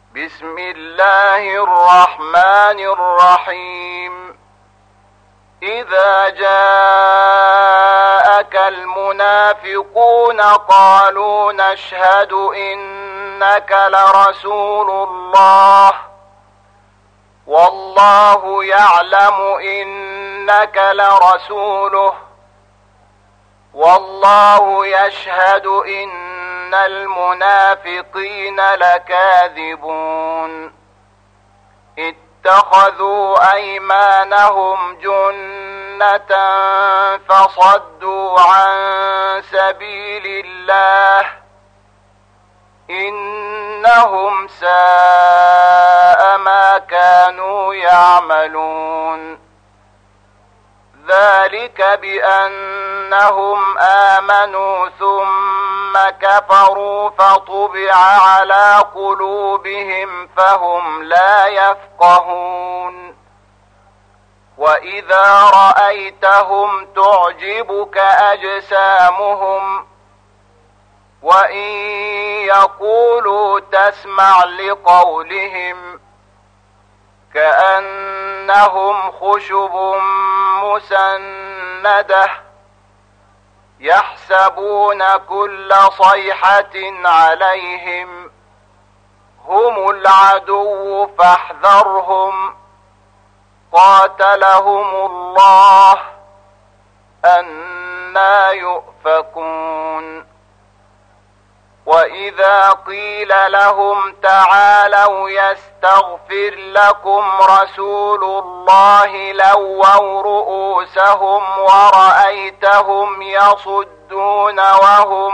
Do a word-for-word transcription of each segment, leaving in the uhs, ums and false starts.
بسم الله الرحمن الرحيم إذا جاءك المنافقون قالوا نشهد إنك لرسول الله والله يعلم إنك لرسوله والله يشهد إن المنافقين لكاذبون اتخذوا أيمانهم جنة فصدوا عن سبيل الله إنهم ساء ما كانوا يعملون ذلك بأنهم آمنوا ثم كفروا فطبع على قلوبهم فهم لا يفقهون وإذا رأيتهم تعجبك أجسامهم وإن يقولوا تسمع لقولهم كأنهم خشب مسندة يحسبون كل صيحة عليهم هم العدو فاحذرهم قاتلهم الله أنى يؤفكون وإذا قيل لهم تعالوا يستغفر لكم رسول الله لووا رؤوسهم ورأيتهم يصدون وهم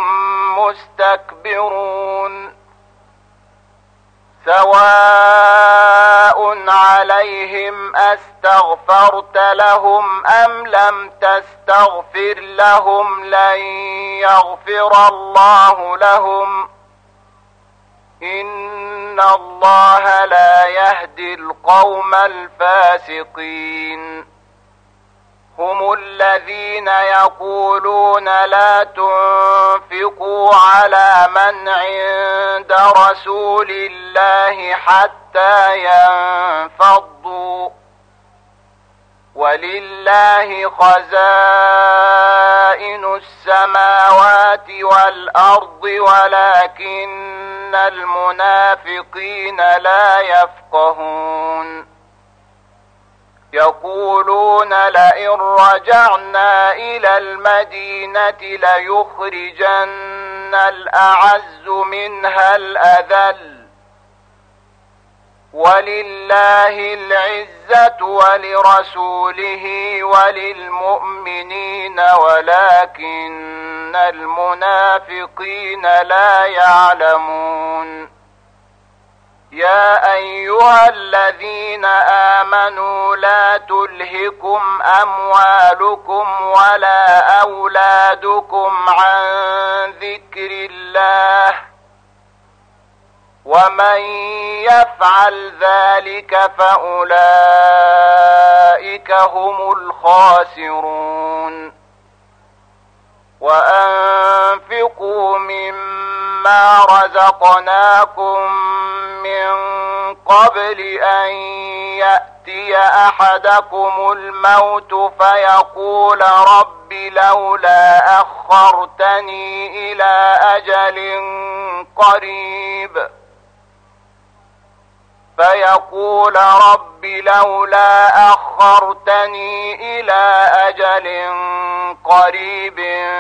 مستكبرون سواء عليهم أستغفرت لهم أم لم تستغفر لهم لن يغفر الله لهم إن الله لا يهدي القوم الفاسقين هم الذين يقولون لا تنفقوا على من عند رسول الله حتى ينفضوا ولله خزائن السماوات والأرض ولكن المنافقين لا يفقهون يقولون لئن رجعنا إلى المدينة ليخرجن الأعز منها الأذل ولله العزة ولرسوله وللمؤمنين ولكن المنافقين لا يعلمون يا أيها الذين آمنوا لا تلهكم أموالكم ولا أولادكم عن ذكر الله ومن يفعل ذلك فأولئك هم الخاسرون وأنفقوا مما رزقناكم من قبل أن يأتي أحدكم الموت فيقول رب لولا أخرتني إلى أجل قريب فيقول رب لولا أخرتني إلى أجل قريب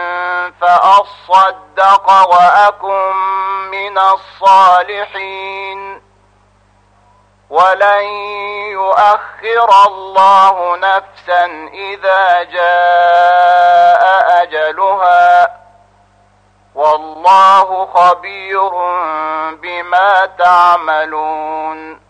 فأصدق وأكن من الصالحين ولن يؤخر الله نفسا إذا جاء أجلها والله خبير بما تعملون